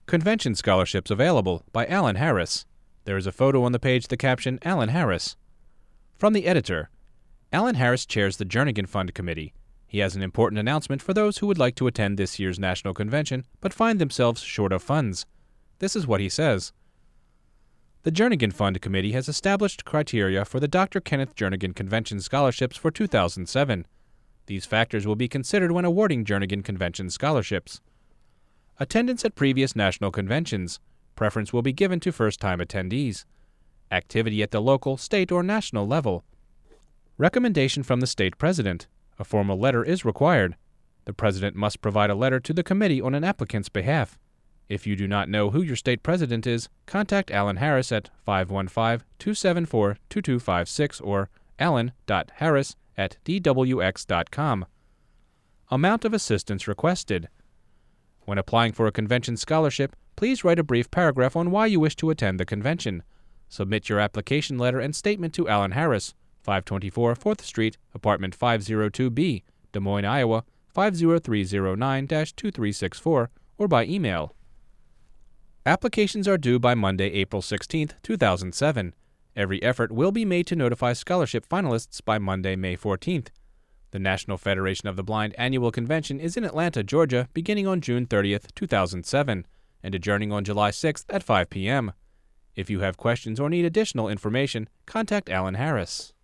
Convention Scholarships Available by Alan Harris. There is a photo on the page, the caption, Alan Harris. From the editor, Alan Harris chairs the Jernigan Fund Committee. He has an important announcement for those who would like to attend this year's National Convention but find themselves short of funds. This is what he says. The Jernigan Fund Committee has established criteria for the Dr. Kenneth Jernigan Convention Scholarships for 2007. These factors will be considered when awarding Jernigan Convention scholarships. Attendance at previous national conventions. Preference will be given to first-time attendees. Activity at the local, state, or national level. Recommendation from the state president. A formal letter is required. The president must provide a letter to the committee on an applicant's behalf. If you do not know who your state president is, contact Alan Harris at 515-274-2256 or alan.harris@dwx.com. Amount of assistance requested. When applying for a convention scholarship, please write a brief paragraph on why you wish to attend the convention. Submit your application letter and statement to Alan Harris, 524 4th Street, Apartment 502B, Des Moines, Iowa, 50309-2364, or by email. Applications are due by Monday, April 16, 2007. Every effort will be made to notify scholarship finalists by Monday, May 14th. The National Federation of the Blind Annual Convention is in Atlanta, Georgia, beginning on June 30, 2007, and adjourning on July 6 at 5 p.m. If you have questions or need additional information, contact Alan Harris.